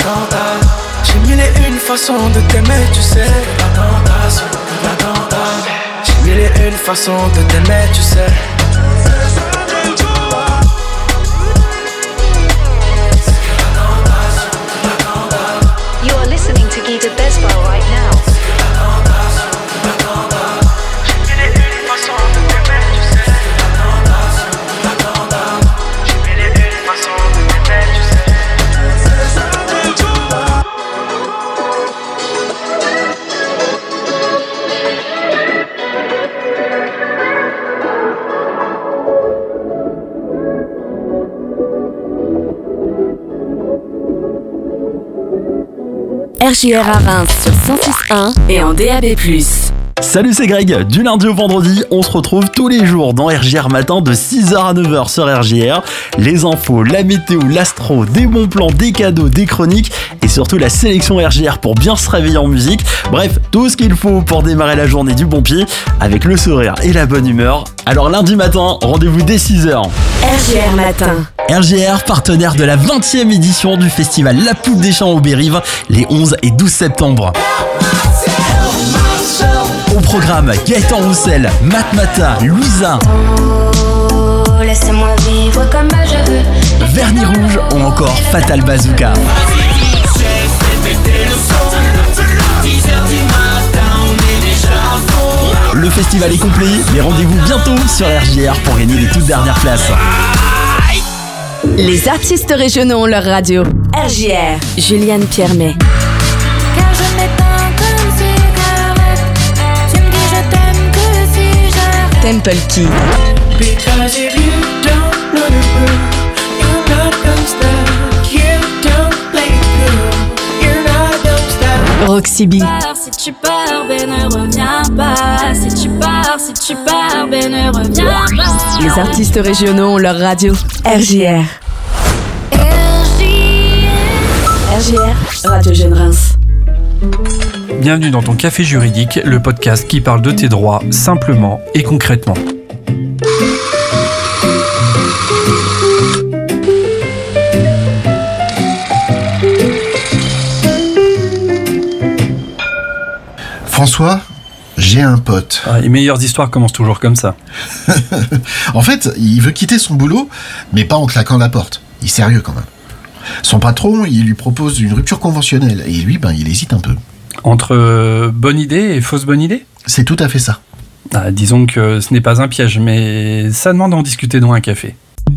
J'ai mille et une façons de t'aimer, tu sais. J'ai mille et une façons de t'aimer, tu sais. You are listening to Guy de Besbo right now. RJR à Reims sur 106.1 et en DAB+. Salut, c'est Greg. Du lundi au vendredi, on se retrouve tous les jours dans RJR Matin de 6h à 9h sur RJR. Les infos, la météo, l'astro, des bons plans, des cadeaux, des chroniques et surtout la sélection RJR pour bien se réveiller en musique. Bref, tout ce qu'il faut pour démarrer la journée du bon pied avec le sourire et la bonne humeur. Alors lundi matin, rendez-vous dès 6h. RJR Matin. RJR, partenaire de la 20e édition du festival La Poudre des Champs aux Bérives, les 11 et 12 septembre. Au programme, Gaëtan Roussel, Matmata, Louisa, laisse-moi vivre comme je veux. Vernis Rouge ou encore Fatal Bazooka. Le festival est complet, mais rendez-vous bientôt sur RJR pour gagner les toutes dernières places. Les artistes régionaux ont leur radio. RJR, Juliane Piermet. Car je m'éteins comme cigarette. Tu me dis je t'aime que si j'arrête. Temple Key. Because if you don't know the rule, you're not gonna stop. You don't play cool, you're not gonna stop. Roxy B. Si tu pars, ben ne reviens pas. Si tu pars, ben ne reviens pas. Les artistes régionaux ont leur radio. RJR. RJR, Radio Jeune Reims. Bienvenue dans ton Café Juridique, le podcast qui parle de tes droits simplement et concrètement. François, j'ai un pote. Les meilleures histoires commencent toujours comme ça. En fait, il veut quitter son boulot, mais pas en claquant la porte. Il est sérieux quand même. Son patron, il lui propose une rupture conventionnelle, et lui, il hésite un peu. Entre bonne idée et fausse bonne idée ? C'est tout à fait ça. Disons que ce n'est pas un piège, mais ça demande d'en discuter dans un café.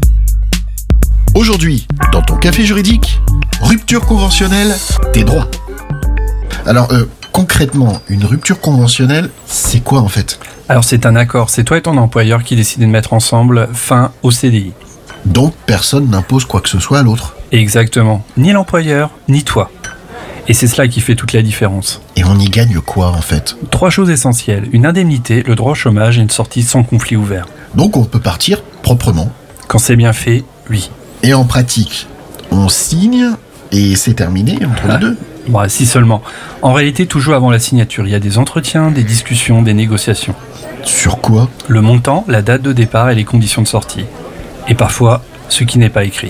Aujourd'hui, dans ton Café Juridique, rupture conventionnelle, tes droits. Alors, concrètement, une rupture conventionnelle, c'est quoi en fait ? Alors c'est un accord, c'est toi et ton employeur qui décidez de mettre ensemble fin au CDI. Donc, personne n'impose quoi que ce soit à l'autre. Exactement, ni l'employeur, ni toi. Et c'est cela qui fait toute la différence. Et on y gagne quoi en fait ? 3 choses essentielles, une indemnité, le droit au chômage et une sortie sans conflit ouvert. Donc on peut partir proprement. Quand c'est bien fait, oui. Et en pratique, on signe et c'est terminé entre les deux. Si seulement. En réalité, tout joue avant la signature. Il y a des entretiens, des discussions, des négociations. Sur quoi ? Le montant, la date de départ et les conditions de sortie. Et parfois, ce qui n'est pas écrit.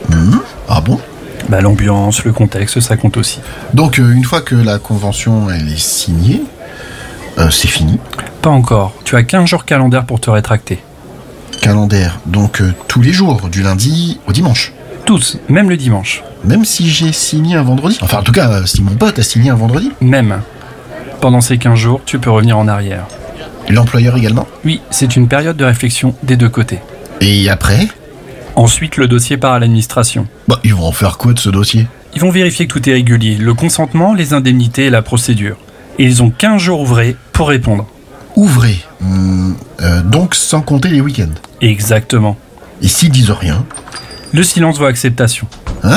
Ah bon ? L'ambiance, le contexte, ça compte aussi. Donc, une fois que la convention elle est signée, c'est fini ? Pas encore. Tu as 15 jours calendaires pour te rétracter. Calendaire, donc tous les jours, du lundi au dimanche ? Tous, même le dimanche. Même si j'ai signé un vendredi ? Enfin, en tout cas, si mon pote a signé un vendredi ? Même. Pendant ces 15 jours, tu peux revenir en arrière. L'employeur également ? Oui, c'est une période de réflexion des deux côtés. Et après ? Ensuite, le dossier part à l'administration. Ils vont en faire quoi de ce dossier ? Ils vont vérifier que tout est régulier, le consentement, les indemnités et la procédure. Et ils ont 15 jours ouvrés pour répondre. Ouvrés ? Donc sans compter les week-ends ? Exactement. Et s'ils disent rien ? Le silence vaut acceptation.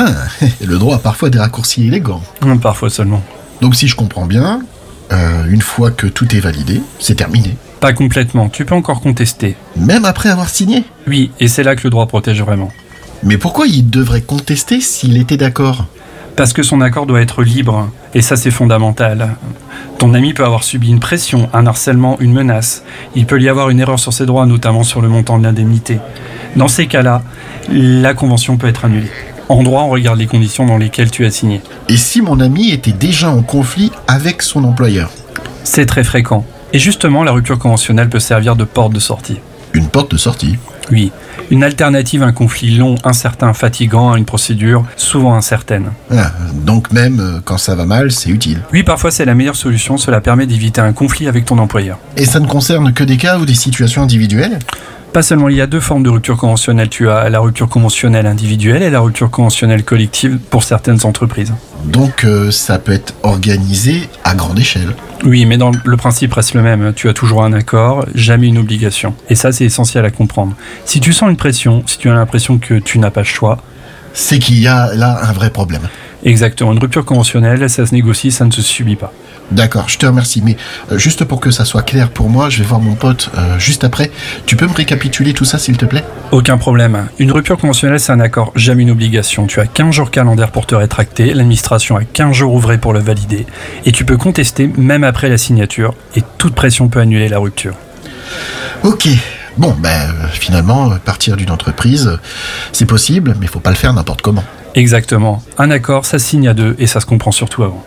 Le droit a parfois des raccourcis élégants. Parfois seulement. Donc si je comprends bien, une fois que tout est validé, c'est terminé. Pas complètement, tu peux encore contester. Même après avoir signé ? Oui, et c'est là que le droit protège vraiment. Mais pourquoi il devrait contester s'il était d'accord ? Parce que son accord doit être libre, et ça c'est fondamental. Ton ami peut avoir subi une pression, un harcèlement, une menace. Il peut y avoir une erreur sur ses droits, notamment sur le montant de l'indemnité. Dans ces cas-là, la convention peut être annulée. En droit, on regarde les conditions dans lesquelles tu as signé. Et si mon ami était déjà en conflit avec son employeur? C'est très fréquent. Et justement, la rupture conventionnelle peut servir de porte de sortie. Une porte de sortie? Oui, une alternative à un conflit long, incertain, fatigant, à une procédure souvent incertaine. Ah, donc même quand ça va mal, c'est utile. Oui, parfois c'est la meilleure solution, cela permet d'éviter un conflit avec ton employeur. Et ça ne concerne que des cas ou des situations individuelles? Pas seulement, il y a 2 formes de rupture conventionnelle. Tu as la rupture conventionnelle individuelle et la rupture conventionnelle collective pour certaines entreprises. Donc ça peut être organisé à grande échelle. Oui, mais le principe reste le même. Tu as toujours un accord, jamais une obligation. Et ça, c'est essentiel à comprendre. Si tu sens une pression, si tu as l'impression que tu n'as pas le choix... C'est qu'il y a là un vrai problème. Exactement. Une rupture conventionnelle, ça se négocie, ça ne se subit pas. D'accord, je te remercie. Mais juste pour que ça soit clair pour moi, je vais voir mon pote juste après. Tu peux me récapituler tout ça, s'il te plaît? Aucun problème. Une rupture conventionnelle, c'est un accord, jamais une obligation. Tu as 15 jours calendaires pour te rétracter, l'administration a 15 jours ouvrés pour le valider, et tu peux contester même après la signature, et toute pression peut annuler la rupture. Ok. Bon, finalement, partir d'une entreprise, c'est possible, mais faut pas le faire n'importe comment. Exactement. Un accord, ça se signe à 2, et ça se comprend surtout avant.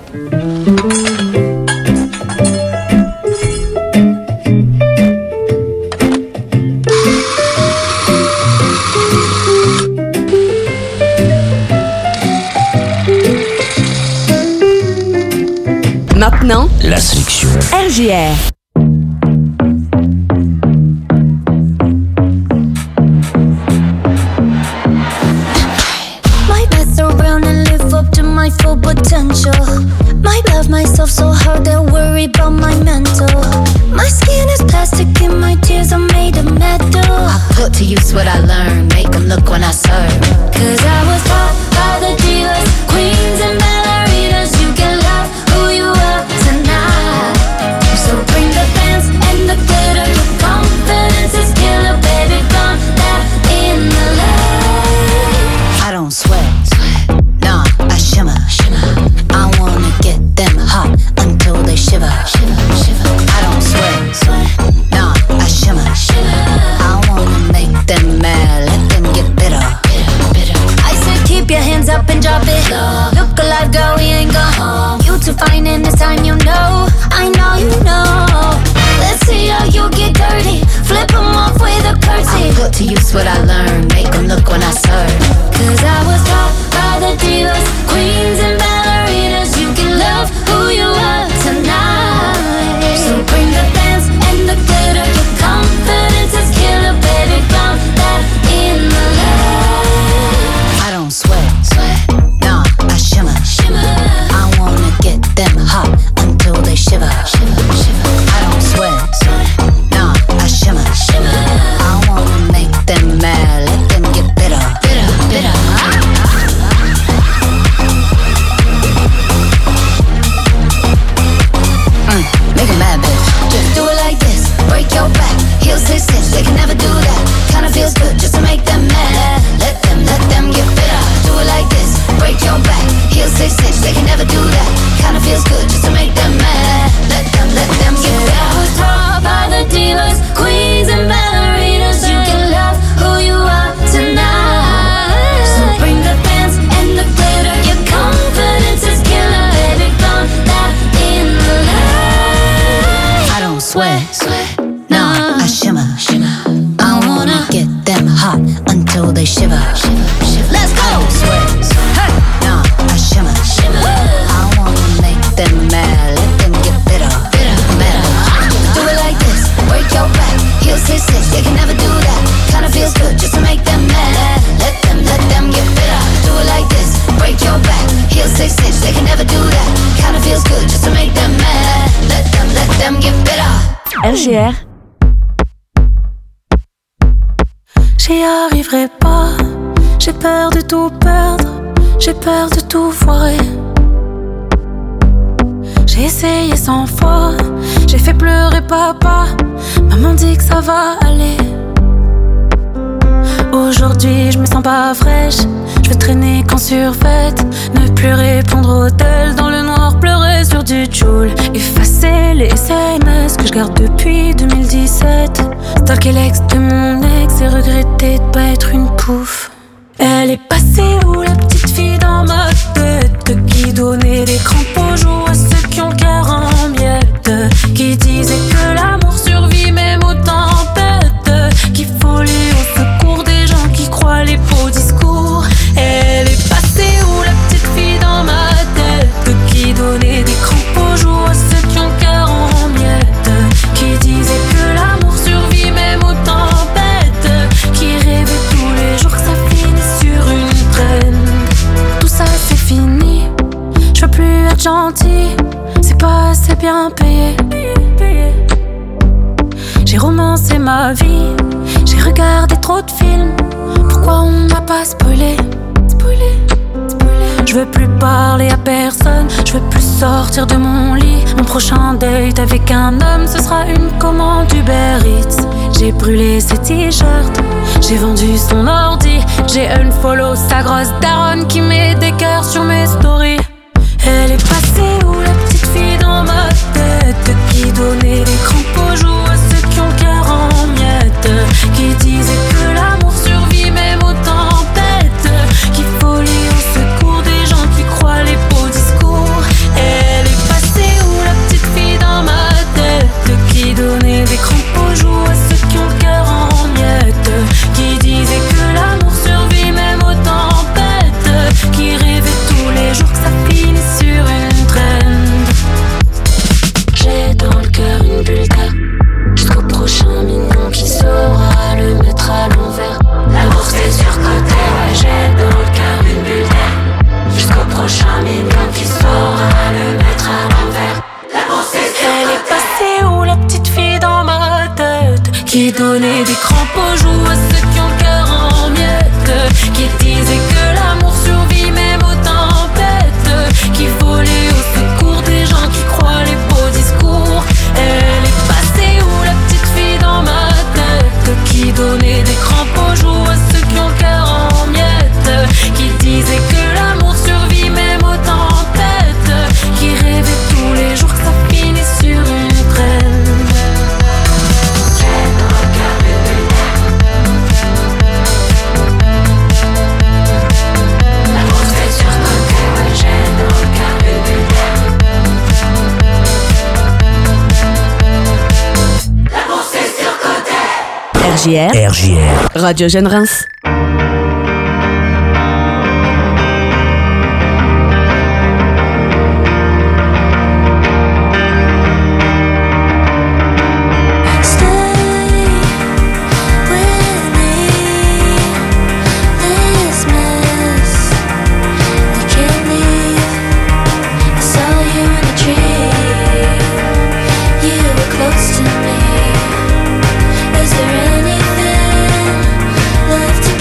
Maintenant, La sélection RJR. Might mess around and live up to my full potential. Might love myself so hard that worry about my mental. My skin is plastic and my tears are made of metal. I put to use what I learned, make them look when I serve. Cause I was taught by the divas, queens and ballerinas. You can love who you are tonight. So bring the bands and the glitter. Your confidence is killer, baby. Gone that in the light. I don't sweat, nah, I shimmer. I wanna get them hot until they shiver. I don't sweat, nah, I shimmer. I wanna make them mad, let them get bitter. I said keep your hands up and drop it. Look alive, girl, we ain't gone home. You too fine in this time, you know. I know you know. Let's see how you get dirty. Flip them off with a curtsy. I put to use what I learned, make them look when I serve. Cause I was taught by the divas, queens and ballerinas. You can love who you are tonight. So bring the bands and the glitter. Your confidence is killer, baby. Found that in the light. I don't sweat, nah, I shimmer. I wanna get them hot until they shiver. I don't sweat, nah, I shimmer. I wanna make them mad, let them get bitter. Make 'em mad, bitch. Just do it like this, break your back. Heels 6'6", they can never do that. Kinda feels good just to make them mad. Let them get bitter. Do it like this, break your back. Heels 6'6", they can never do that. Kinda feels good just to make them mad. Let them get bitter. I was taught by the divas, queens and ballerinas. You can love who you are tonight. So bring the bands and the glitter. Your confidence is killer, baby. Found that in the light. I don't sweat, nah, I shimmer. I wanna get them hot until they shiver. Let's go. I don't sweat, nah, I shimmer. I wanna make them mad, let them get bitter. Do it like this, break your back. Heels 6'6", they can never do that. Kinda feels good just to make them mad. Let them get bitter. Do it like this, break your back. Heels 6'6", they can never do that. Kinda feels good just to make them mad. Let them get bitter. RJR. J'y arriverai pas. J'ai peur de tout perdre. J'ai peur de tout foirer. J'ai essayé 100 fois. J'ai fait pleurer papa. Maman dit que ça va aller. Aujourd'hui je me sens pas fraîche. Je veux traîner qu'en survêt. Ne plus répondre au tel. Dans le noir pleurer sur du Joule. Effacer les SMS que je garde depuis 2017. Stalker l'ex de mon ex et regretter de pas être une pouffe. Elle est passée où la petite donnait des crampes aux joues à ceux qui ont le cœur en miettes, qui disaient que l'amour survit même aux tempêtes, qu'il faut aller au secours des gens qui croient les beaux discours. Elle est passée où la petite fille dans ma tête, qui donnait des crampes aux joues à ceux qui ont le cœur en miettes, qui disaient que l'amour survit même aux tempêtes, qui rêvait tous les jours que ça finisse sur une traîne. Tout ça c'est fini, je veux plus être gentil, c'est pas assez bien payé. J'ai romancé ma vie, j'ai regardé trop de films, pourquoi on m'a pas spoilé? Je veux plus parler à personne, je veux plus sortir de mon lit. Mon prochain date avec un homme, ce sera une commande Uber Eats. J'ai brûlé ses t-shirts, j'ai vendu son ordi, j'ai unfollow sa grosse daronne qui met des cœurs sur mes stories. Elle est passée où la petite fille dans ma tête, qui donnait des crampes aux joues à ceux qui ont le cœur en miettes, qui disaient que l'amour survit même aux tempêtes, qu'il faut aller au secours des gens qui croient les beaux discours. Elle est passée où la petite fille dans ma tête, qui donnait des crampes aux joues à ceux qui ont le cœur en miettes, qui disaient que l'amour survit même aux tempêtes, qui rêvait tous les jours que ça finisse sur une traîne. J'ai dans le cœur une bulle d'air, jusqu'au prochain mignon qui saura le mettre à l'envers. L'amour c'est surcoté, ouais, j'ai dans le cœur une bulle d'air, jusqu'au prochain mignon qui saura le mettre à l'envers. L'amour c'est surcoté. Elle est passée où la petite fille dans ma tête, qui donnait des crampes aux joues à ceux qui ont le cœur en miettes, qui disait que l'amour survit même aux tempêtes, qui volait au secours des gens qui croient les beaux discours. Elle est passée où la petite fille dans ma tête, qui donnait des crampes aux joues à ceux qui ont le cœur en miettes, qui disait que l'amour survit même aux tempêtes, qui rêvait tous les jours que ça finisse sur une traîne. J'ai dans le cœur une bulle d'air, l'amour c'est surcoté, ouais, j'ai dans le cœur une bulle d'air, l'amour c'est surcoté. RJR. Radio Jeune Reims. Close to me. Is there anything left to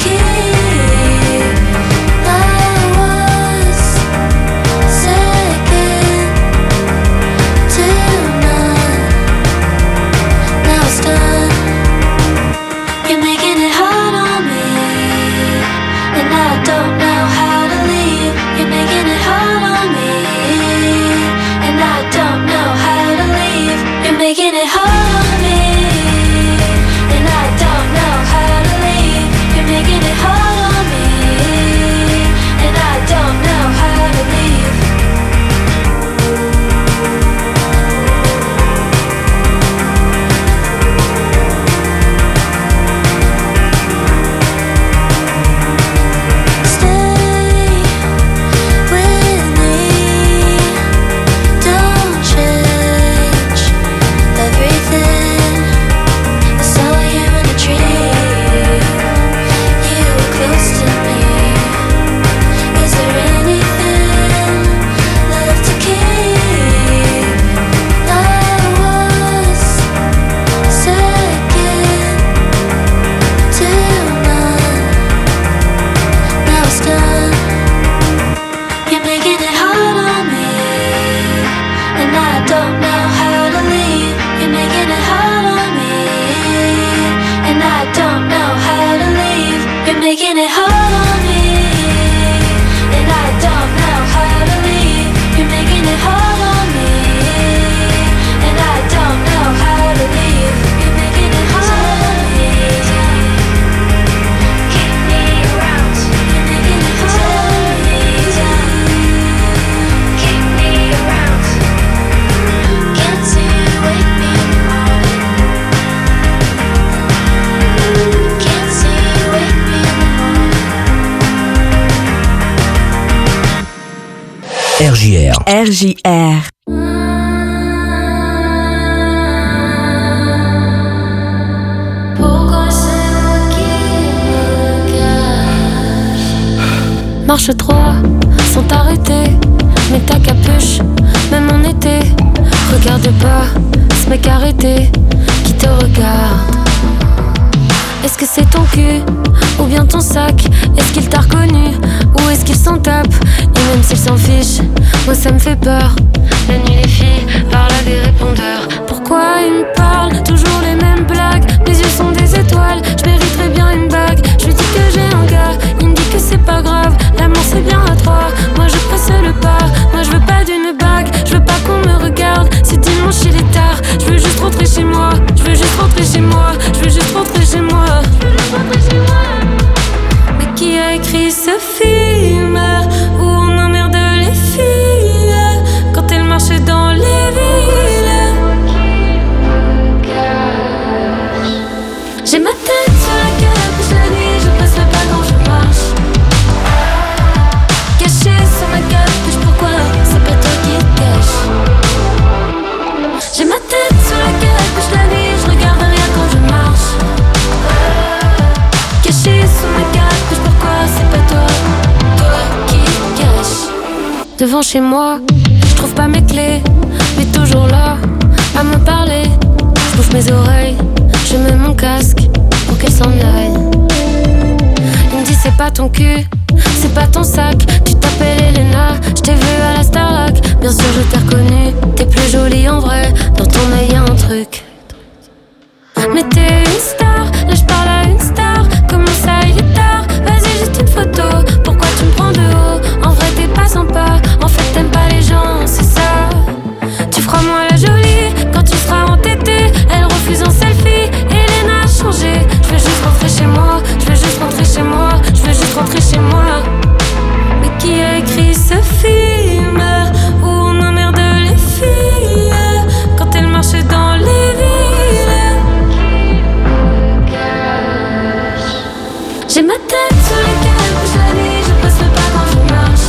RJR. RJR. Pourquoi c'est moi qui me cache? Marche droit, sans t'arrêter. Mets ta capuche, même en été. Regarde pas, ce mec arrêté qui te regarde. Est-ce que c'est ton cul ou bien ton sac? Est-ce qu'il t'a reconnu ou est-ce qu'il s'en tape? Et même s'il s'en fiche, moi ça me fait peur. La nuit les filles parlent à des répondeurs. Pourquoi ils me parlent toujours les mêmes blagues? Mes yeux sont des étoiles, je mériterais bien une bague. Je lui dis que j'ai un gars, il me dit que c'est pas grave. L'amour c'est bien à trois, moi je presse le pas. Moi je veux pas d'une bague, je veux pas qu'on me regarde. C'est dimanche il est tard, je veux juste rentrer chez moi. Je veux juste rentrer chez moi, je veux juste rentrer chez moi. Mais qui a écrit ce film où on emmerde les filles quand elles marchent dans les villes? J'ai ma tête sur la capuche la nuit, je passe le pas quand je marche. Caché sur ma capuche, pourquoi c'est pas toi qui te cache? J'ai ma tête sur la capuche la nuit, je regarde rien quand je marche. Caché sous ma capuche, pourquoi c'est pas toi, toi qui te cache? Devant chez moi, je trouve pas mes clés, mais toujours là, à me parler. Je bouge mes oreilles, je mets mon casque pour qu'elle s'en aille. Il me dit c'est pas ton cul, c'est pas ton sac. Tu t'appelles Elena, je t'ai vu à la Starac. Bien sûr je t'ai reconnu, t'es plus jolie en vrai. Dans ton œil y'a un truc. Mais t'es une star, là je parle à une star. Comment ça il est tard, vas-y juste une photo. Pourquoi tu me prends de haut? En vrai t'es pas sympa, en fait t'aimes pas les gens, c'est ça. Tu feras moi la jolie quand tu seras entêtée. Elle refuse un selfie, Elena a changé. Je veux juste rentrer chez moi, je veux juste rentrer chez moi, je veux juste rentrer chez moi. Mais qui a écrit ce film où on emmerde les filles quand elles marchent dans les villes? J'ai ma tête sur les capuches la nuit, je passe le pas quand je marche.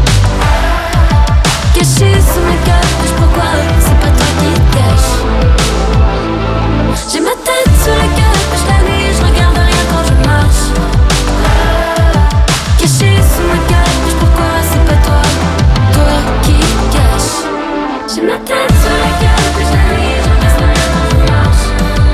Caché sous ma capuche, pourquoi c'est pas toi qui te cache? J'ai ma tête sur les capuches la nuit, je regarde rien quand je marche. Caché sous ma capuche, pourquoi c'est pas toi, toi qui te cache? J'ai ma tête sur les capuches la nuit, je regarde rien quand je marche.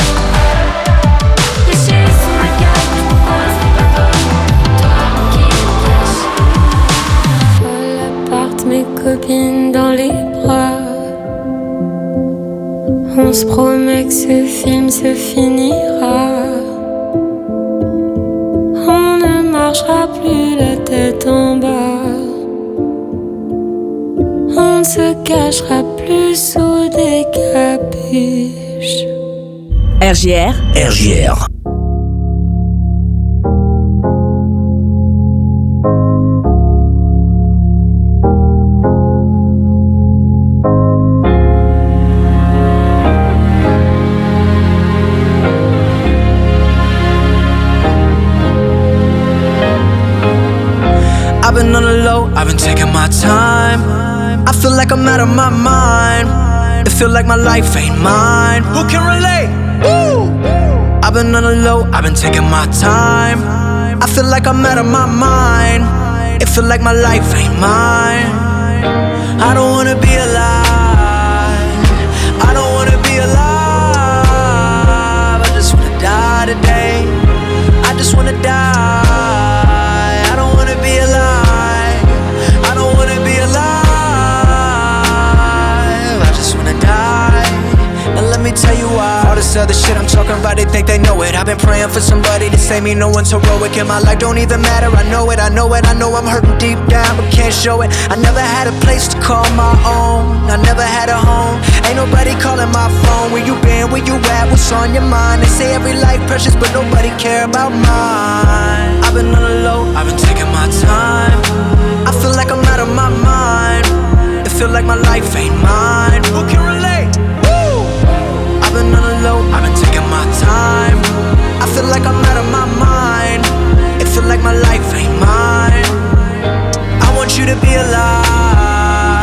Caché sous ma capuche, pourquoi c'est pas toi, toi qui te cache? À l'appart, mes copines dans les bras. On se promet que ce film se finira. On ne marchera plus la tête en bas. On ne se cachera plus sous des capuches. RJR. RJR. I've been on the low, I've been taking my time. I feel like I'm out of my mind. It feel like my life ain't mine. Who can relate? Woo! I've been on the low, I've been taking my time. I feel like I'm out of my mind. It feel like my life ain't mine. I don't wanna be alive. I don't wanna be alive. I just wanna die today. I just wanna die. I don't wanna be alive. I don't wanna be alive. I just wanna die. And let me tell you why. All this other shit I'm talking about, they think they know it. I've been praying for somebody to save me. No one's heroic in my life, don't even matter. I know it, I know it, I know I'm hurting deep down, but can't show it. I never had a place to call my own. I never had a home. Ain't nobody calling my phone. Where you been, where you at, what's on your mind? They say every life precious, but nobody care about mine. I've been on the low, I've been taking my time. I feel like I'm out of my mind. It feel like my life ain't mine. Who can relate? Woo! I've been on the low, I've been taking my time. I feel like I'm out of my mind. It feel like my life ain't mine. I want you to be alive.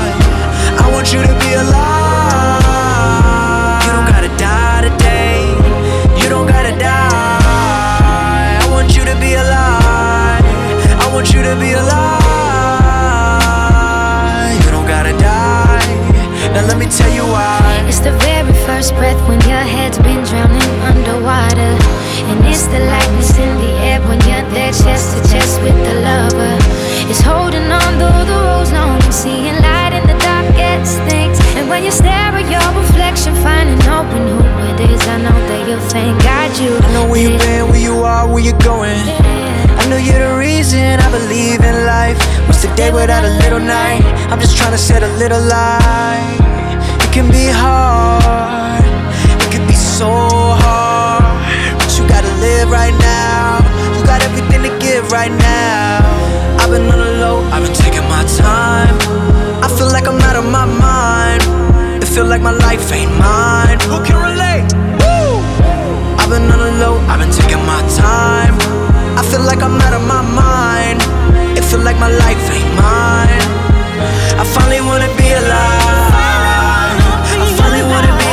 you're going. I know you're the reason I believe in life. What's the day without a little night? I'm just trying to set a little light. It can be hard, it can be so hard, but you gotta live right now. You got everything to give right now. I've been on the low, I've been taking my time. I feel like I'm out of my mind. It feel like my life ain't mine. Who can relate? Woo! I've been on the low, I've been taking my time. I feel like I'm out of my mind. It feel like my life ain't mine. I finally wanna be alive. I finally wanna be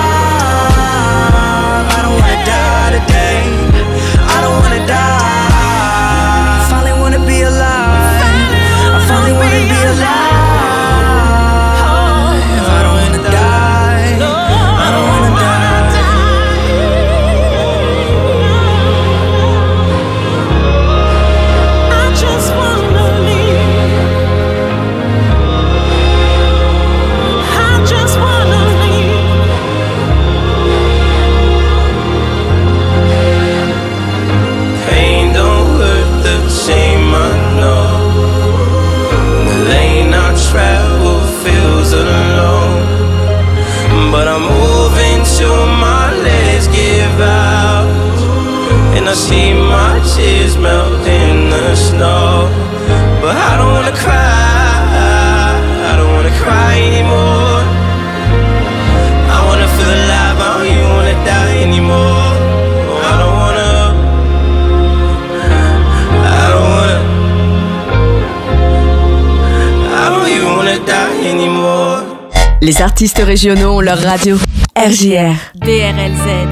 alive. I don't wanna die today. I don't wanna die. I finally wanna be alive. I finally wanna be alive. I don't wanna die. I don't wanna die. Travel feels alone, but I'm moving till my legs give out, and I see my tears melt in the snow. But I don't wanna cry, I don't wanna cry anymore. I wanna feel alive, I don't even wanna die anymore. I don't wanna die anymore. Les artistes régionaux ont leur radio. RJR. DRLZ.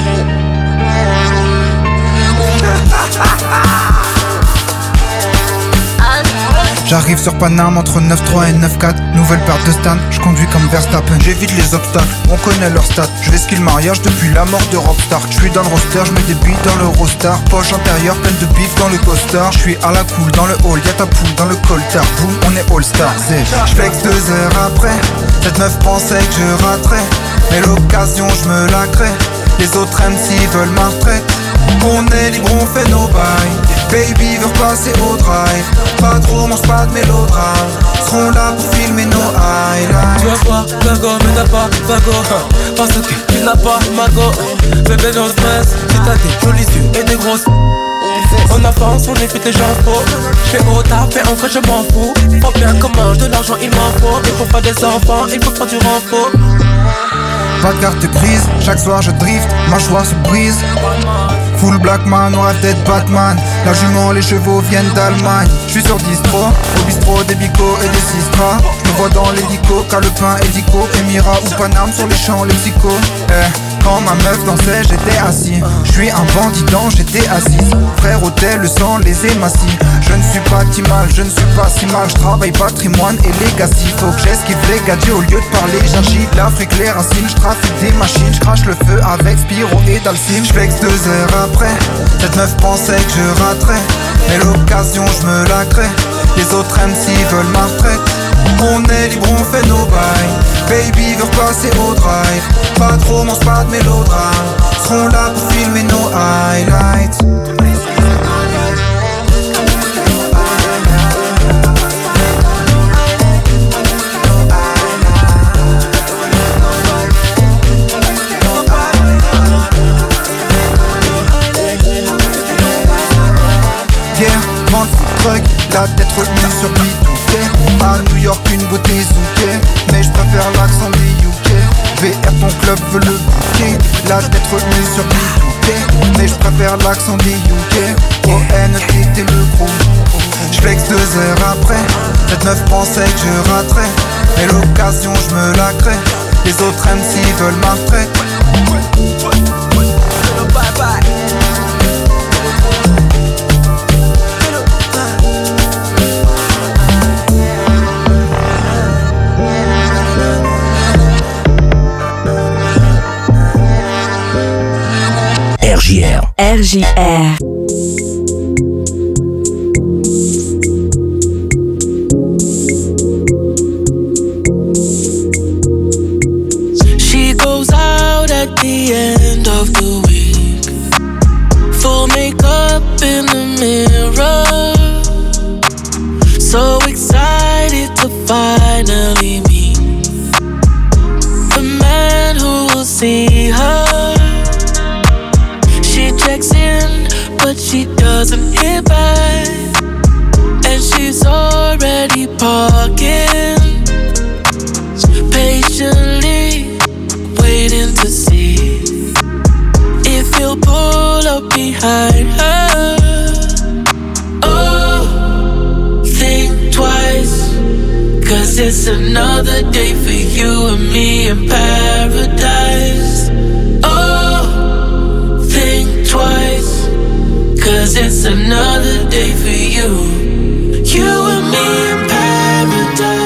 J'arrive sur Paname entre 9-3 et 9-4. Nouvelle paire de stands, je conduis comme Verstappen. J'évite les obstacles, on connaît leur stats. Je vais skill mariage depuis la mort de Rockstar. Je suis dans le roster, je mets des billes dans le Rostar. Poche intérieure pleine de bif dans le costard. Je suis à la cool dans le hall, y'a ta poule dans le coltard. Boum, on est all star. Je flex 2 heures après. Cette meuf pensait que je raterais, mais l'occasion je me la crée. Les autres MC veulent ma retraite. On est libre, on fait nos bails. Baby veut passer au drive. Pas trop, mange pas de mélodrame. Seront là pour filmer nos highlights. Tu vas voir, Gago, mais t'as pas Vago. Parce que tu n'as pas Mago. Bébé, no stress. Si t'as des jolis yeux et des grosses. On avance, on évite les gens faux. J'fais au taf et en vrai je m'en fous. Faut bien qu'on mange de l'argent, il m'en faut. Il faut pas des enfants, il faut faire du renfort. Pas de carte grise, chaque soir je drift, ma joie se brise. Full black man, on rêve d'être Batman. La jument, les chevaux viennent d'Allemagne. Je suis sur distro, au bistrot des bicots et des sistras. Je me vois dans l'hélico, Calepin et Dico, Émirat ou Paname sur les champs, les psychos. Quand ma meuf dansait, j'étais assis. Je suis un bandit dans, j'étais assis. Frère hôtel, le sang, les émacis. Je ne suis pas Timal, je ne suis pas si mal. Je travaille patrimoine et legacy. Faut que j'esquive les gadgets au lieu de parler. J'agite l'Afrique, les racines. Je trafique des machines, je crache le feu avec Spiro et Dalcine. Je flex 2 heures après. Cette meuf pensait que je raterais, mais l'occasion je me la crée. Les autres MC veulent ma retraite. On est libre, on fait nos bails. Baby veut repasser au drive. Pas trop, mange pas de mélodrame. Seront là pour filmer nos highlights. La tête retenue sur B2K. À New York une beauté zoukée, mais je préfère l'accent des UK. VR ton club veut le bouquet. La tête retenue sur B2K, mais je préfère l'accent des UK. ONT t'es le gros. J'flex 2 heures après. Cette meuf pensait que je raterais, mais l'occasion je me la crée. Les autres MC veulent ma retraite. Bye bye. RJR. RJR. She goes out at the end of the week. Full makeup another day for you and me in paradise. Oh, think twice, 'cause it's another day for you. You and me in paradise.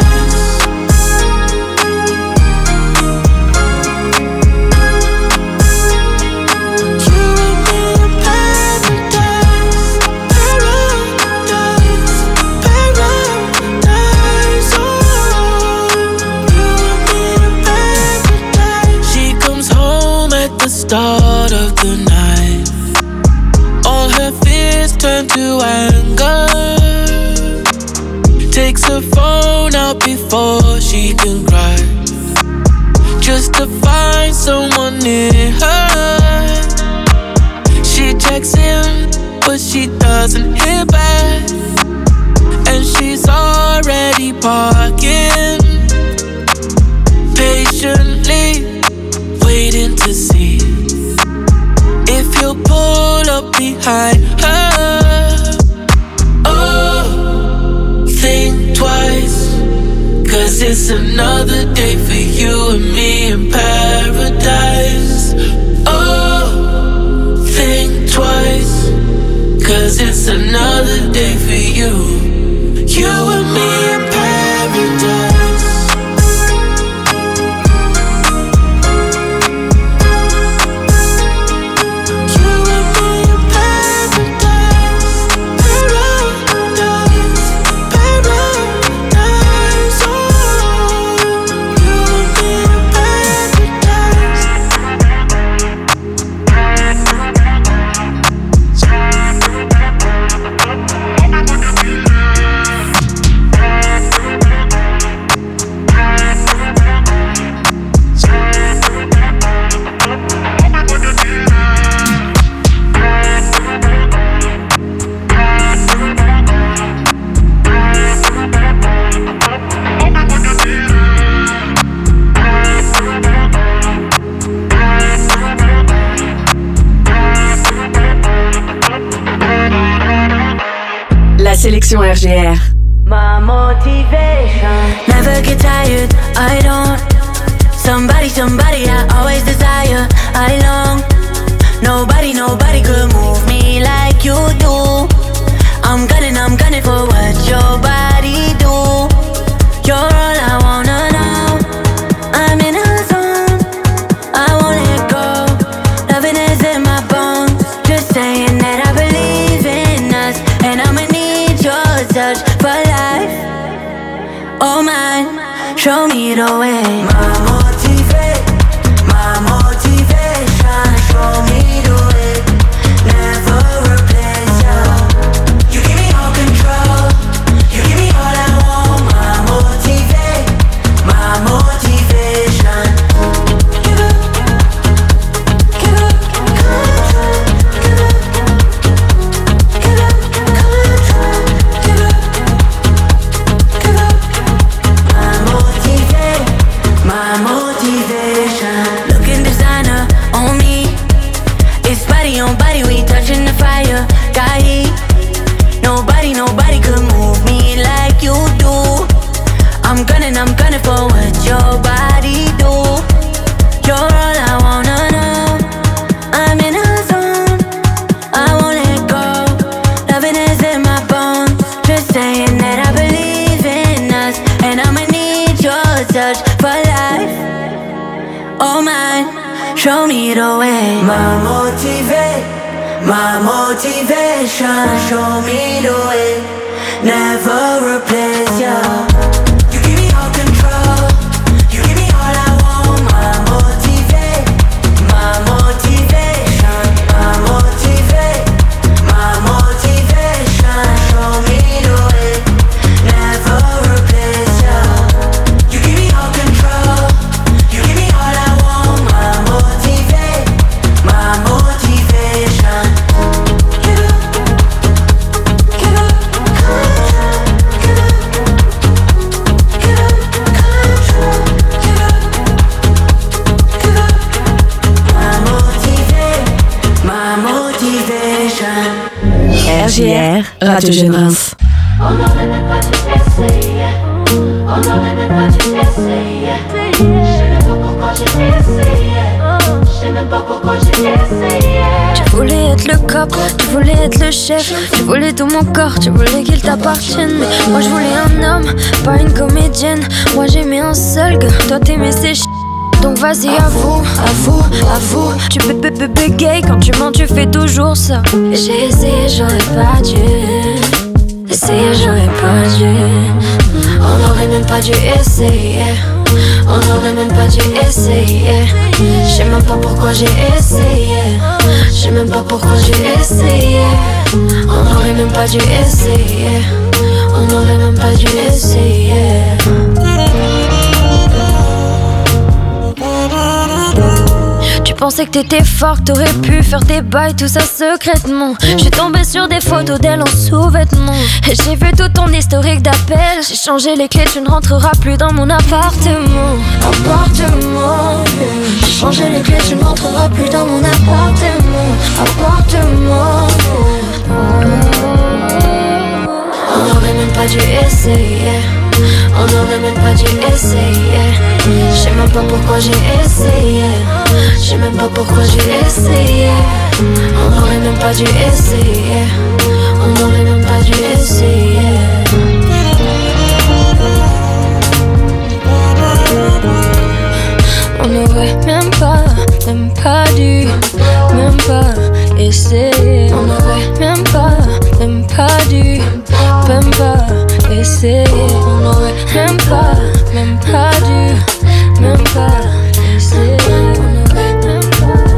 Start of the night, all her fears turn to anger. Takes her phone out before she can cry, just to find someone near her. She checks in, but she doesn't hear back, and she's already parking, patiently waiting to see if he'll pull up behind her. Oh, think twice, 'cause it's another day for you and me in paradise. Oh, think twice, 'cause it's another day for you. You and me in paradise. Sélection RGR. My motivation. Never get tired, I don't. Somebody, I always desire, I long. Nobody could move me like you do. I'm gunning for what your body do. You're all I wanna know. I'm in a zone, I won't let go. Loving is in my bones, just saying that I believe in us, and I'ma need your touch for life. Oh mine, show me the way. My motivation, show me the way. Never replace you. You give me all control, you give me all I want. My motivation. Give up control, give up control, give up. My motivation. Looking designer on me. It's body on body, we touching the fire. Got heat. Nobody could move me like you do. I'm gunning for what your body do. You're all I wanna know. I'm in a zone, I won't let go. Loving is in my bones, just saying that I believe in us, and I'ma need your touch for life. Oh mine, show me the way. My motivation, show me the way. Never replace you. You give me all control, you give me all I want. My motivation, show me the way. Never replace you. You give me all control, you give me all I want. My motivation. Give up control, my motivation. RGR, Radio Jeune Reims. Oh no, let me put it this way, yeah. On n'aurait même pas dû essayer. Je sais même pas pourquoi j'ai essayé. Je sais même pas pourquoi j'ai essayé. Tu voulais être le cop, tu voulais être le chef. Tu voulais tout mon corps, tu voulais qu'il t'appartienne. Mais moi je voulais un homme, pas une comédienne. Moi j'aimais un seul gars, toi t'aimais ces donc vas-y avoue, avoue, avoue. Tu peux gay quand tu mens, tu fais toujours ça. J'ai essayé, j'aurais pas dû. Essayer, j'aurais pas dû. On n'aurait même pas dû essayer. On n'aurait même pas dû essayer. Je sais même pas pourquoi j'ai essayé. Je sais même pas pourquoi j'ai essayé. On n'aurait même pas dû essayer. On n'aurait même pas dû essayer. Tu pensais que t'étais fort, t'aurais pu faire des bails, tout ça secrètement. J'suis tombée sur des photos d'elle en sous-vêtements. J'ai vu tout ton historique d'appel. J'ai changé les clés, tu ne rentreras plus dans mon appartement. Appartement. J'ai changé les clés, tu ne rentreras plus dans mon appartement. Appartement. On n'aurait même pas dû essayer. On n'aurait même pas dû essayer. Je sais même pas pourquoi j'ai essayé. Je sais même pas pourquoi j'ai essayé. On n'aurait même pas dû essayer. On n'aurait même pas dû essayer. On n'aurait même pas dû, même pas essayer. On n'aurait même pas dû, même pas essayer. On n'aurait même pas dû, même pas essayer. On n'aurait même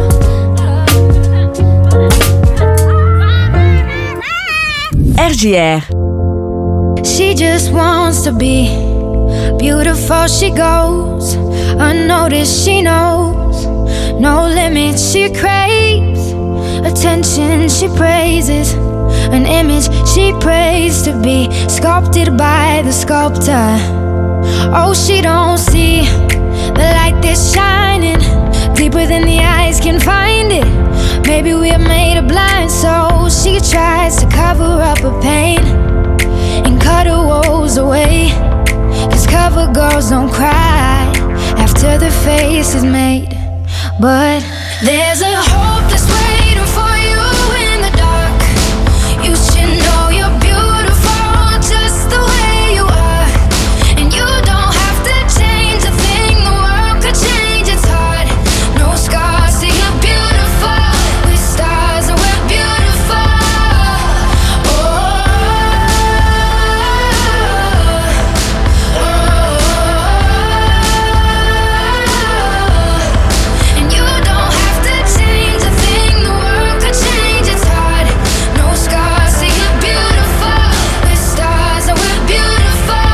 pas. RJR. She just wants to be beautiful. She goes unnoticed. She knows no limits. She craves attention. She praises an image she prays to be sculpted by the sculptor. Oh, she don't see the light that's shining deeper than the eyes can find it. Maybe we're made of blind souls. She tries to cover up her pain and cut her woes away. 'Cause cover girls don't cry after the face is made. But there's a hope that's waiting for you in the dark. You should know you're beautiful just the way you are. And you don't have to change a thing, the world could change, it's hard. No scars, see you're beautiful. With stars and we're beautiful. Oh, and you don't have to change a thing, the world could change, it's hard. No scars, see you're beautiful. With stars and we're beautiful.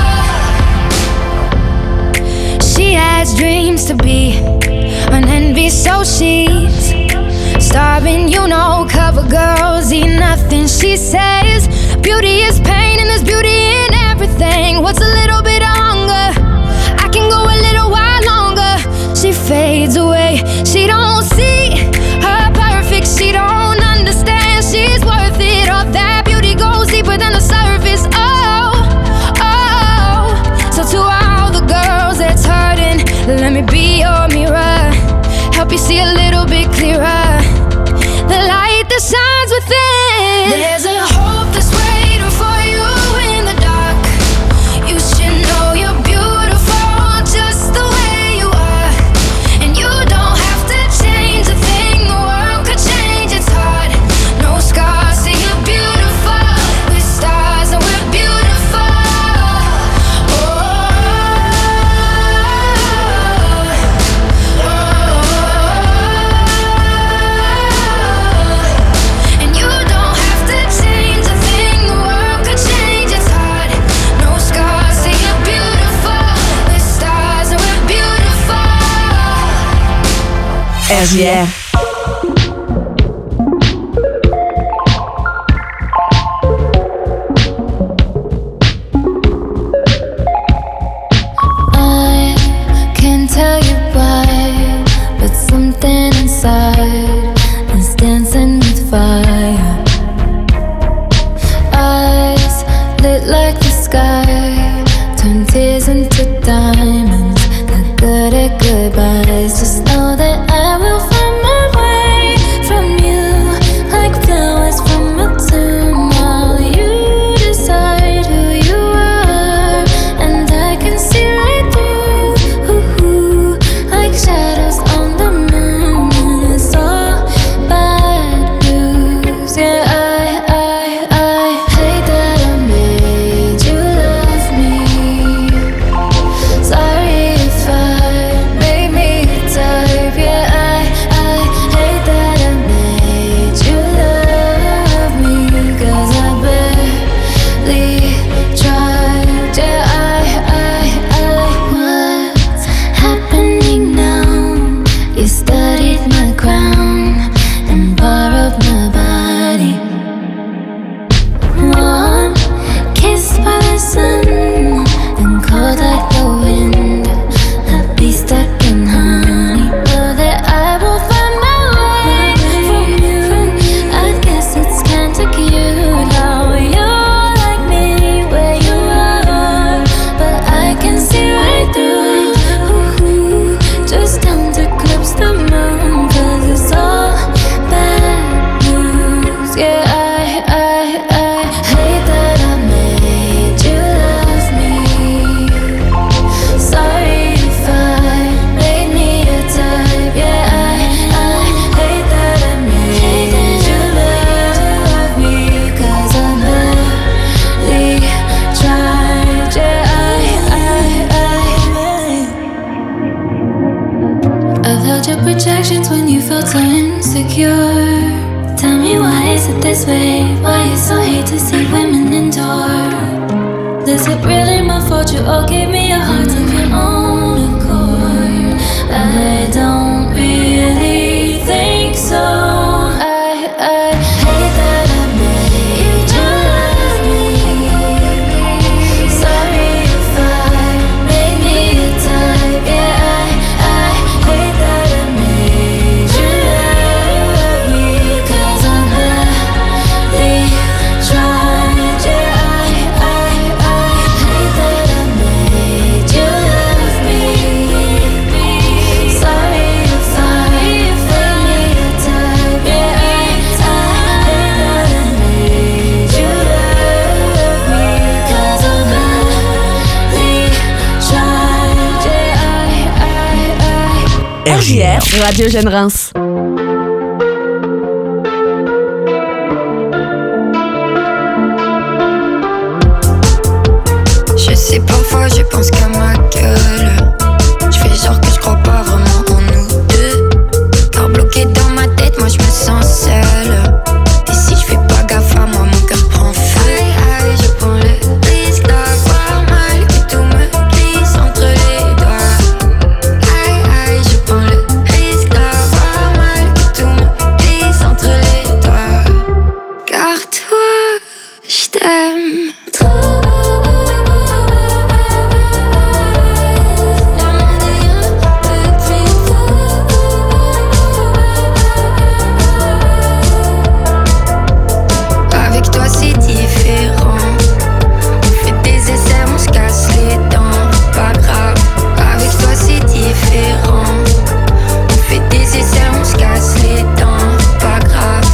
She has dreams to be an envy, so she's starving. You know, cover girls eat nothing. She says beauty is pain and there's beauty in everything. What's a little bit of hunger? I can go a little while longer. She fades away. She don't see her perfect. She don't understand she's worth it. All that beauty goes deeper than the surface. Oh, oh. So to all the girls that's hurting, let me be your mirror. Help you see a little bit clearer. The light that shines within. There's a hope that's waiting for you in the dark. You should know you're beautiful just the way you are. And you don't have to change a thing, the world could change, it's hard. No scars, see you're beautiful. With stars and we're beautiful. Oh, and you don't have to change a thing, the world could change, it's hard. No scars, see you're beautiful. With stars and we're beautiful. RJR. I can't tell you why, but something inside is dancing with fire. Eyes lit like the sky, turn tears reactions when you felt so insecure? Tell me why is it this way? Why you so hate to see women endure? Is it really my fault you all gave me your hearts of your own accord? I don't really think so. I hate that I made you love me. Sorry if I made me a type. Yeah, I hate that I made you love me. 'Cause I'm badly trying. Yeah, I hate that I made you love me. Sorry if I made me a type. Yeah, I hate that I made you love me. 'Cause I'm badly trying. Yeah, RJR, Radio Jeune Reims. Je sais parfois je pense qu'à ma gueule. Je fais genre que je crois pas vraiment en nous deux. Car bloqué dans ma tête, moi je me sens seule. Et si je fais pas gaffe à moi, mon cœur prend feu. Aïe aïe, je prends le risque d'avoir mal, que tout me glisse entre les doigts. Aïe aïe, je prends le risque d'avoir mal, que tout me glisse entre les doigts. Car toi, je t'aime trop. Avec toi c'est différent. On fait des essais, on se casse les dents. Pas grave. Avec toi c'est différent. On fait des essais, on se casse les dents. Pas grave.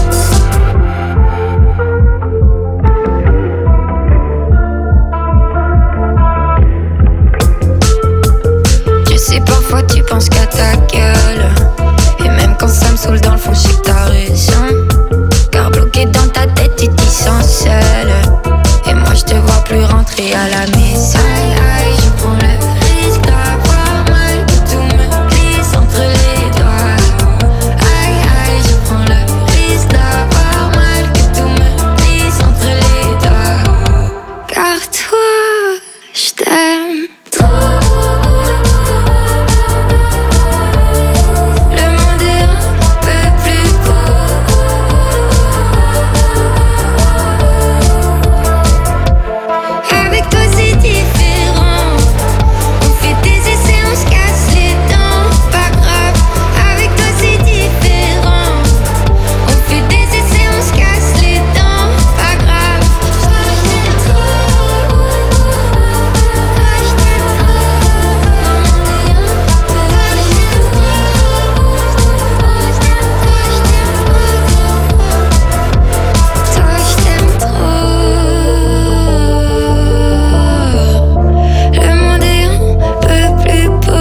Je sais parfois tu penses qu'à ta gueule. Et même quand ça me saoule dans le fond, je sais que t'as raison. Car bloqué dans ta tête, tu t'y sens seule. Et moi je te vois plus rentrer à la maison. Aïe aïe, je prends le risque d'avoir mal, que tout me glisse entre les doigts. Aïe aïe, je prends le risque d'avoir mal, que tout me glisse entre les doigts. Car toi, je t'aime trop. Le monde est un peu plus beau. Avec toi c'est différent. On fait des essais, on se casse les dents. Pas grave. Avec toi c'est différent. On fait des essais, on se casse les dents. Pas grave. Toi je t'aime trop. Toi je t'aime trop. Le monde est un peu plus beau.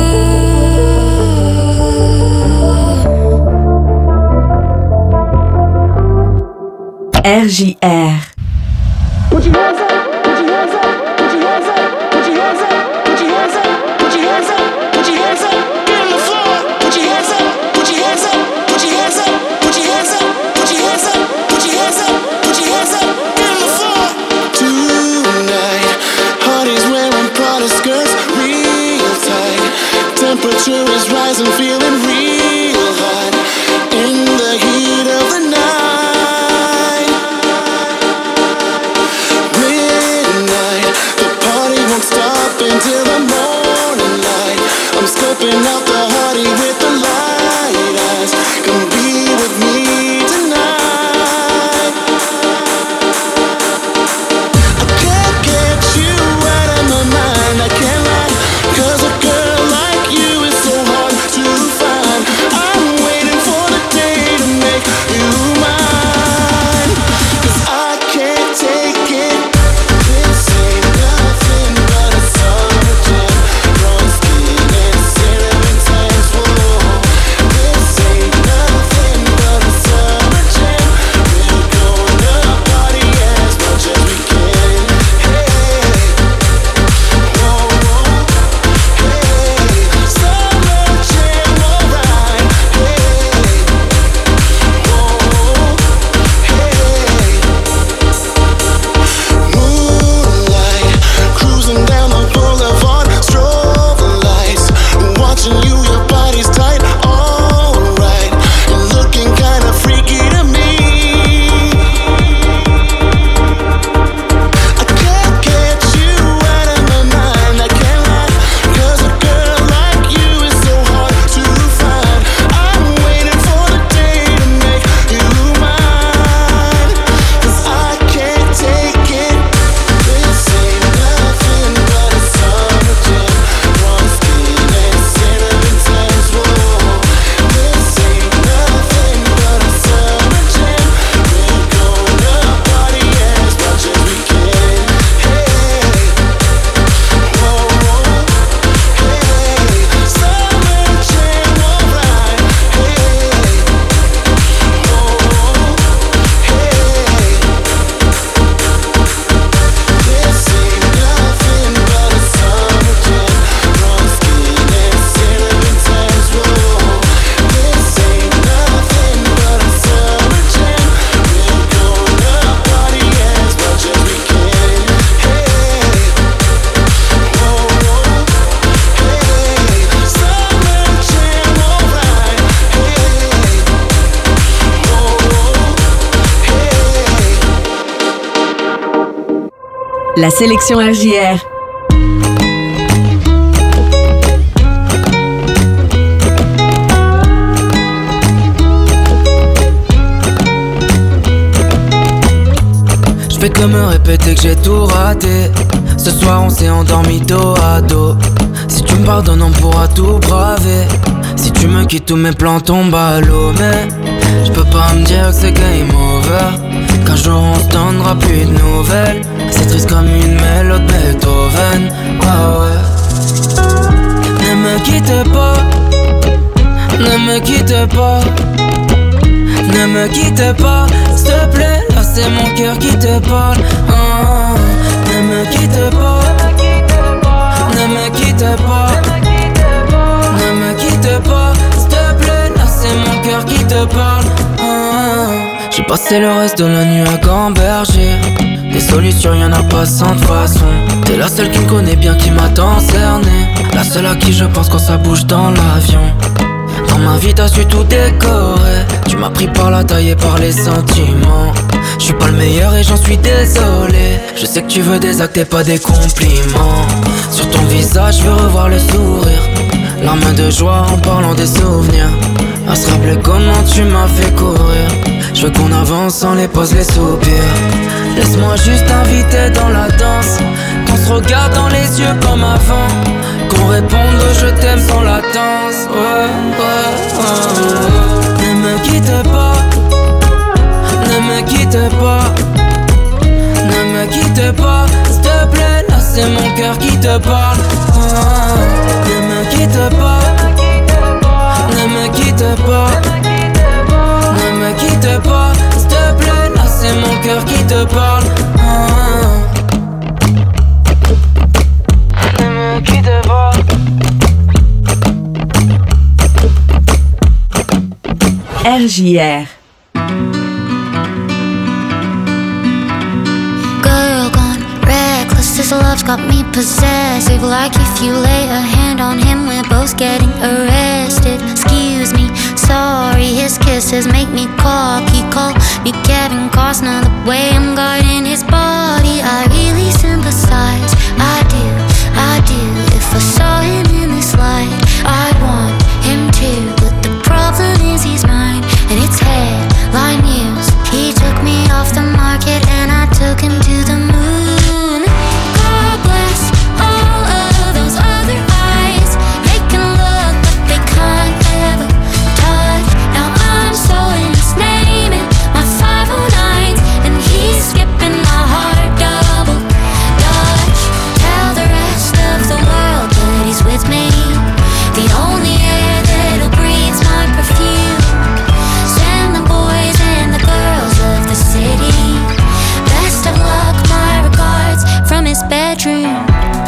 RJR. Put your hands up, put your hands up, put your hands up, put your hands up, put your hands up, put your hands up, put your hands up, get on the floor. Put your hands up, put your hands up, put your hands up, put your hands up, put your hands up, put your hands up, put your hands up, get on the floor. Tonight, heart is wearing Prada skirts real tight. Temperature is rising, feeling real hot. In the heat of the night. Midnight, the party won't stop until the morning light. I'm scoping out the hardy with the light eyes. Come be with me tonight. I can't get you out of my mind, I can't lie. 'Cause a girl like you is so hard to find. La sélection RJR. Je vais que me répéter que j'ai tout raté. Ce soir on s'est endormi dos à dos. Si tu me pardonnes on pourra tout braver. Si tu me quittes tous mes plans tombent à l'eau. Mais je peux pas me dire que c'est game over, qu'un jour on se donnera plus de nouvelles. C'est triste comme une mélodie de Beethoven. Ah ouais. Ne me quitte pas, ne me quitte pas, ne me quitte pas, s'il te plaît. Là c'est mon cœur qui te parle. Ne me quitte pas, ne me quitte pas, ne me quitte pas, s'il te plaît. Là c'est mon cœur qui te parle. J'ai passé le reste de la nuit à gamberger. Des solutions y'en a pas sans de façon. T'es la seule qui me connaît bien, qui m'a tant cerné. La seule à qui je pense quand ça bouge dans l'avion. Dans ma vie t'as su tout décorer. Tu m'as pris par la taille et par les sentiments. Je suis pas le meilleur et j'en suis désolé. Je sais que tu veux des actes et pas des compliments. Sur ton visage je veux revoir le sourire, larmes de joie en parlant des souvenirs. À se rappeler comment tu m'as fait courir. Je veux qu'on avance sans les pauses, les soupirs. Laisse-moi juste t'inviter dans la danse, qu'on se regarde dans les yeux comme avant, qu'on réponde au je t'aime sans latence. Ouais, ouais, ouais. Ne me quitte pas, ne me quitte pas, ne me quitte pas, s'il te plaît. Là c'est mon cœur qui te parle. Ne me quitte pas, ne me quitte pas, ne me quitte pas, s'il te plaît. Là c'est mon cœur qui te parle. Ne me quitte pas. RJR. Girl gone reckless, this love's got me possessive. Like if you lay a hand on him, we're both getting arrested. Excuse me, sorry, his kisses make me cocky. Call me Kevin Costner, the way I'm guarding his body. I really sympathize, I do. If I saw him in this light, I'd want him too. But the problem is he's mine, and it's headline news. He took me off the market and I took him to the moon. God bless all of those other eyes. They can look but they can't ever touch. Now I'm so in his name and my 509s, and he's skipping my heart double dutch. Tell the rest of the world that he's with me. The only air that'll breathe my perfume. Send the boys and the girls of the city best of luck, my regards from his bedroom.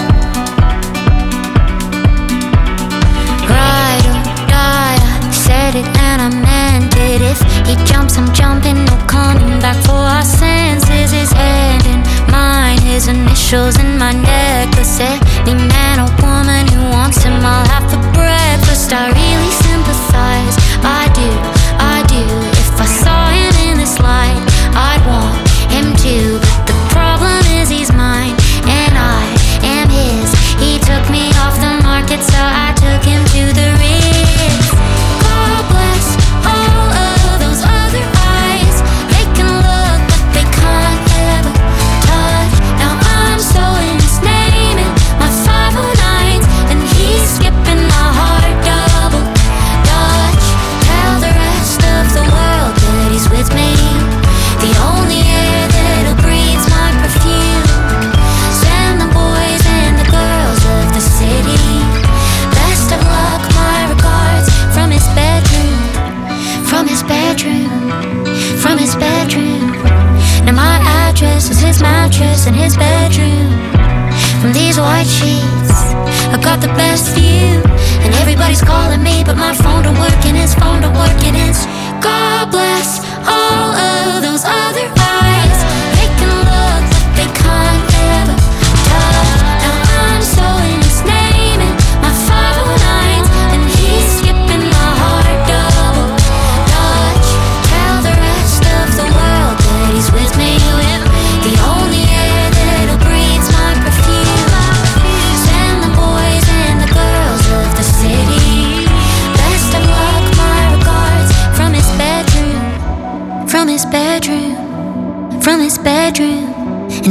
Ride or die, I said it and I meant it. If he jumps, I'm jumping, no coming back for our senses. His hand in mine, his initials in my necklace. Any man or woman who wants him, I'll have for breakfast. I really sympathize, I do. If I saw him in this light, I'd want him too. But the problem is he's mine and I am his. He took me off the market, so I took him to the Ritz. God bless all of those other eyes. They can look but they can't ever touch. Now I'm so in his name and my 509s, and he's skipping my heart double dutch. Tell the rest of the world that he's with me. The only air that'll breathe my perfume. Send the boys and the girls of the city best of luck, my regards from his bedroom. From his bedroom, from his bedroom. Now my address is his mattress in his bedroom. From these white sheets, I got the best view. And everybody's calling me, but my phone don't work and his phone don't work. And it's God bless all of those other eyes. They can look, but they can't ever touch. Now I'm so in his name and my 509s, and he's skipping my heart double dutch. Tell the rest of the world that he's with me. The only air that'll breathe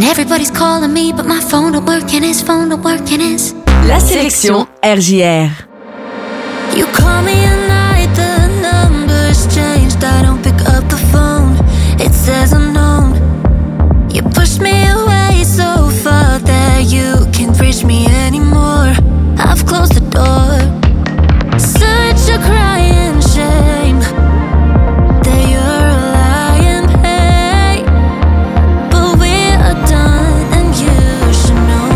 everybody's calling me, but my phone don't work and his phone don't work and his. La sélection RJR. You call me at night, the number's changed. I don't pick up the phone, it says unknown. You pushed me away so far that you can't reach me anymore. I've closed the door. Such a crying shame that you're a lying pain. But we're done and you should know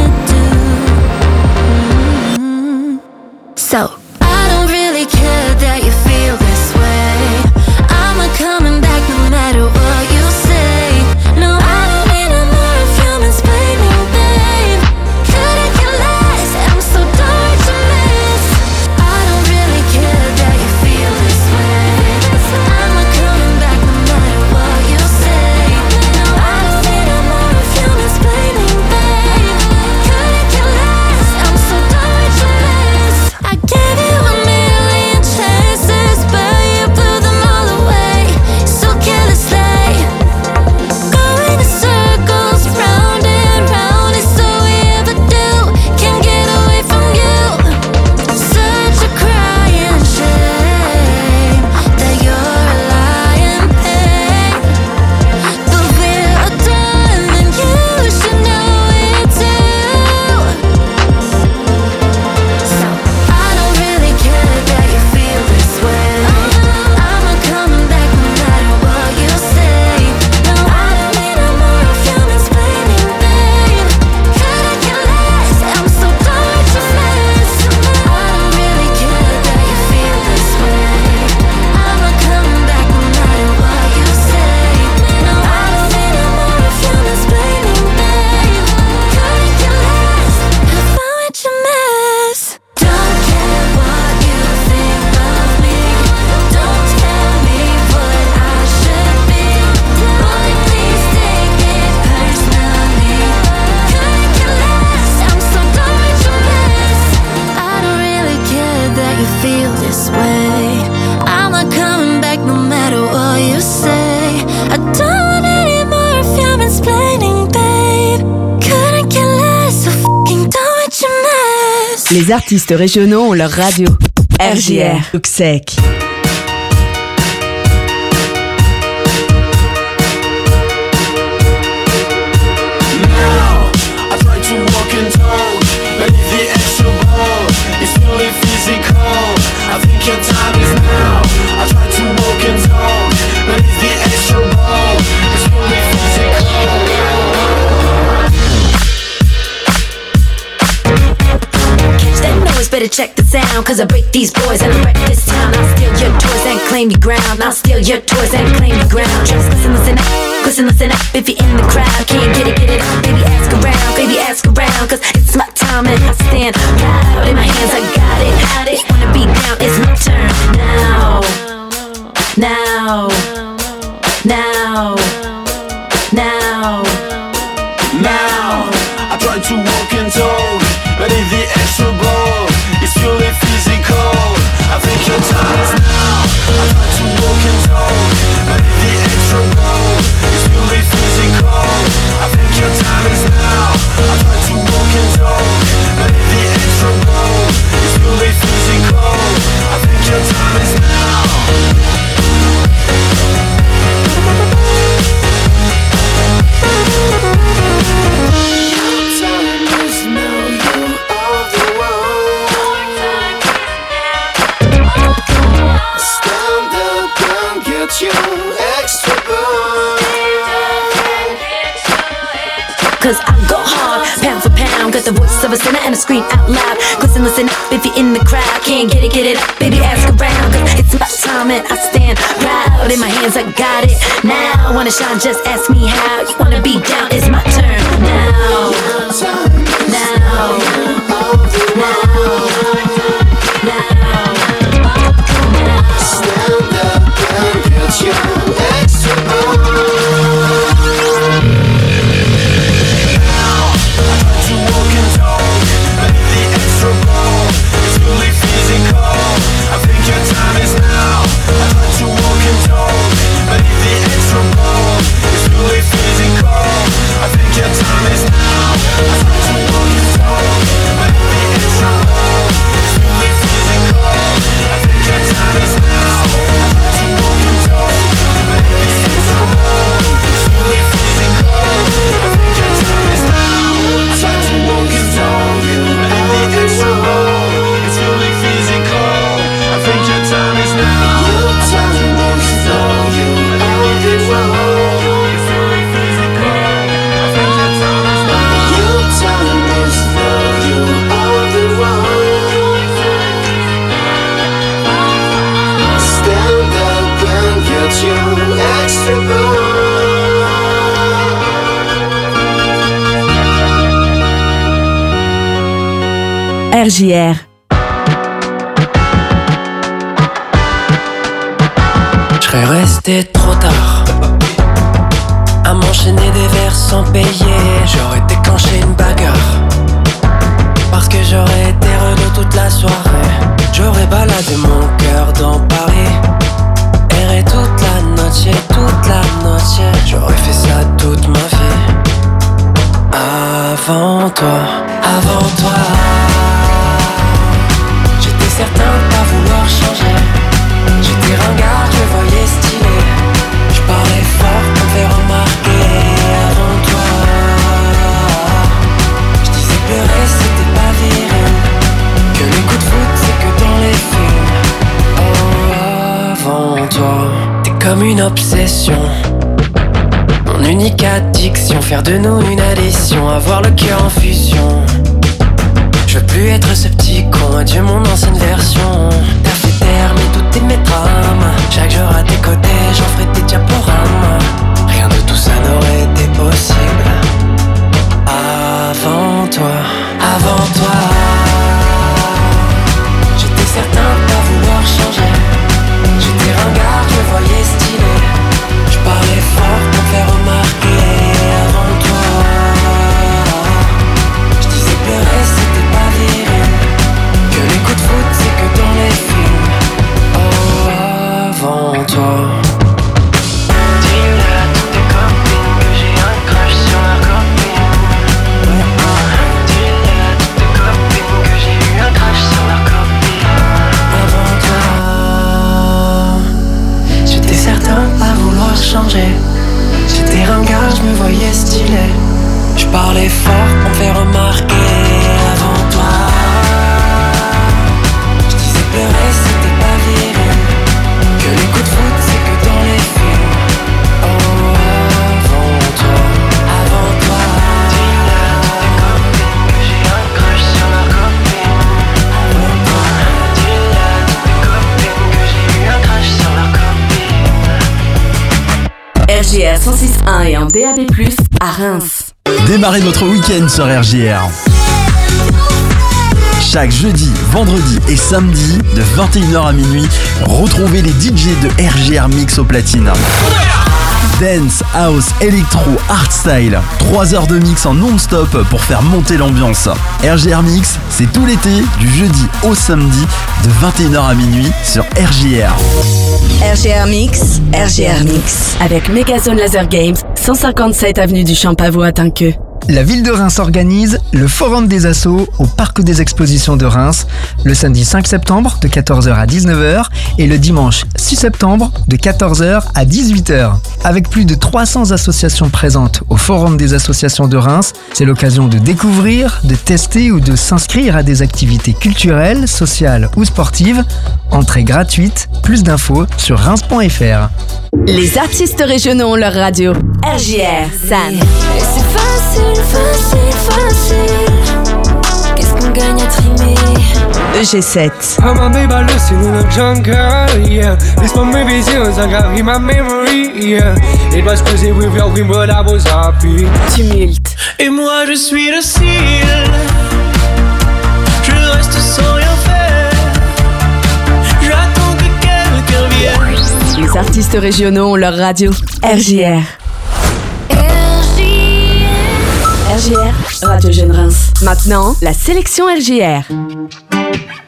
it too. So I don't really care that you feel this way. I'm not coming back no matter what you say. No, I don't need no more of you explaining, babe. Couldn't care less, I'm so done with your mess. I don't really care that you feel this way. I'm not coming back no matter what you say. No, I don't need no more of you explaining, babe. Couldn't care less, I'm so done with your mess. I gave you a million chances, but you blew them all away so carelessly. Going in circles, round and round is all we ever do. Can't get away from you. Such a crying shame that you're a lying pain. But we're done and you should know it too. So I don't really care that you feel this way. I'm not coming back no matter what you say. No, I don't need no more of you explaining, babe. Couldn't care less, I'm so done with your mess. I don't really care that you feel this way. I'm not coming back no matter what you say. No, I don't need no more of you explaining, babe. Couldn't care less, have fun with your mess. Don't care what you think of me. Don't tell me what I should be. Boy, please take it personally. Couldn't care less, I'm so done with your mess. I don't really care that you feel this way. I'm not coming back no matter what you say. I don't want any more of you explaining, babe. Couldn't care less, so fucking done with your mess. Les artistes régionaux ont leur radio. RJR. Luxec. I try to walk and talk, but if the extra ball is purely physical, I think your time is now. I try to walk and talk, but if the extra ball is purely physical. Catch that noise, better check the sound. Cause I break these boys and I wreck this town. I'll steal your toys and claim your ground. I'll steal your toys and claim your ground. Just listen up, listen up. If you're in the crowd, can't get it up. Baby, ask around, cause it's my time and I stand proud. In my hands, I got it. Wanna be down, it's my turn. Now. Now, I try to walk and talk, but if the extra ball is purely physical, I think your time is now. I try to walk and talk, but if the extra ball is purely physical, I think your time is now. I try to walk and talk, but if the extra ball is purely physical, I think your time is now. Cause I go hard, pound for pound. Got the voice of a sinner and I scream out loud. Listen up if you're in the crowd. Can't get it up, baby, ask around. Cause it's my time and I stand proud. In my hands, I got it now. Wanna shine, just ask me how. You wanna be down, it's my turn now. Stand up and get your extra ball. I think your RJR. Je serais resté trop tard à m'enchaîner des verres sans payer. J'aurais déclenché une bagarre parce que j'aurais été renaud toute la soirée. J'aurais baladé mon cœur dans Paris, erré toute la noche. J'aurais fait ça toute ma vie. Avant toi, j'étais certain de pas vouloir changer. J'étais ringard, je me voyais stylé. Je parlais fort pour me faire remarquer. Avant toi, je disais pleurer c'était pas viril, que les coups de foot c'est que dans les films. Oh, avant toi, t'es comme une obsession, mon unique addiction. Faire de nous une addition, avoir le cœur en fusion. Je veux plus être ce petit con, adieu mon ancienne version. T'as fait taire mais tout est mes drames. Chaque jour à tes côtés j'en ferai des diaporames. Rien de tout ça n'aurait été possible avant toi. J'étais certain de pas vouloir changer. J'étais ringard, je me voyais stylé. Je parlais fort pour me faire remarquer. Avant toi, je disais pleurer c'était pas viril, que les coups de foot c'est que dans les films. Oh, avant toi. Dis-le à toutes tes copines que j'ai un crush sur leur copine. Dis-le à toutes tes copines que j'ai eu un crush sur leur copine. Avant toi, j'étais certain de pas vouloir changer. J'étais ringard, je me voyais stylé. Je parlais fort pour me faire remarquer. Avant toi, je disais pleurer c'était pas viril, que les coups de foot c'est que dans les films. Oh, avant toi, dis-le à toutes tes copines que j'ai un crush sur leur copine. Avant toi, dis-le à toutes tes copines que j'ai eu un crush sur leur copine. RJR 106.1 et en DAB+, à Reims. Démarrez votre week-end sur RJR. Chaque jeudi, vendredi et samedi, de 21h à minuit, retrouvez les DJ de RJR Mix au platine. Dance, house, électro, hardstyle. 3 heures de mix en non-stop pour faire monter l'ambiance. RJR Mix, c'est tout l'été, du jeudi au samedi, de 21h à minuit sur RJR. RJR Mix, avec Megazone Laser Games, 157 avenue du Champavot à Tinqueux. La ville de Reims organise le Forum des Assos au Parc des Expositions de Reims le samedi 5 septembre de 14h à 19h et le dimanche 6 septembre de 14h à 18h. Avec plus de 300 associations présentes au Forum des Associations de Reims, c'est l'occasion de découvrir, de tester ou de s'inscrire à des activités culturelles, sociales ou sportives. Entrée gratuite, plus d'infos sur reims.fr. Les artistes régionaux ont leur radio. RJR, San. C'est facile. Qu'est-ce qu'on gagne à trimer? EG7. I'm a baby, listen to the jungle, yeah. This my visions, I got in my memory, yeah. It was crazy with your dream, but I was happy. Tumulte. Et moi je suis le cil, je reste sans rien faire. J'attends que quelqu'un vienne. Les artistes régionaux ont leur radio. RJR. RJR, Radio Jeune Reims. Maintenant, la sélection RJR.